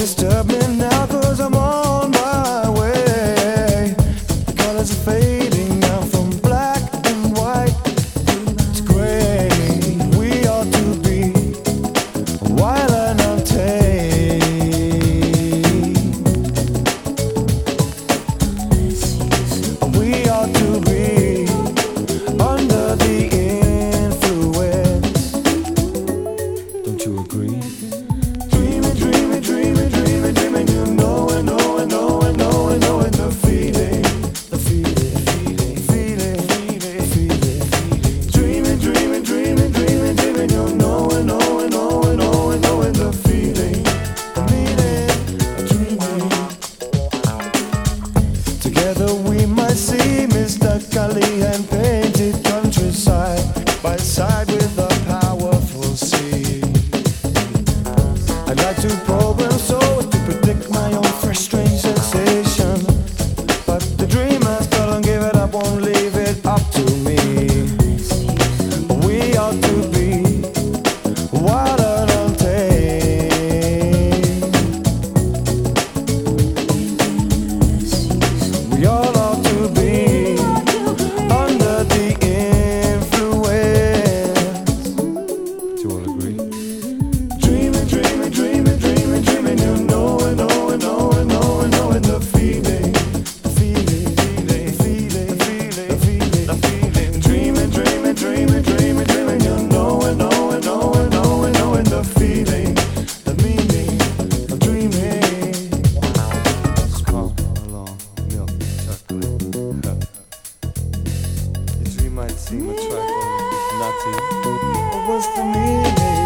disturb me now, 'cause I'm on my way. The colors are fading now from black and white to gray. We ought to be wild and untamed. We ought to be under the influence. Don't you agree? Dreaming, dreaming, dreaming, dreaming, dreaming. You know it, know it, know it, know it, know it. The feeling, the feeling, feeling, feeling, feeling. Dreaming, dreaming, dreaming, dreaming, dreaming. You know it, know it, know it, know it, know it. The feeling, the meaning of dreaming. Together we might see Mr. Kali and painted countryside by side with a powerful sea. I'd like to program so as to predict my own fresh, strange sensation, but the dreamers don't give it up, won't leave it up to me. We ought to be wild and untamed. We all ought to be under the influence. Do you all agree? Dreaming, dreaming, dreaming, dreaming, dreaming. You know it, know it, know it, know it, know it. The feeling, the feeling, feeling, feeling, feeling, feeling, the feeling. Dreaming, dreaming, dreaming, dreaming, dreaming. You know it, know it, know it, know it, know it. The feeling, the meaning of dreaming. Small, along, milk, chocolate. Your dream might seem attractive, nutty, but what's the meaning?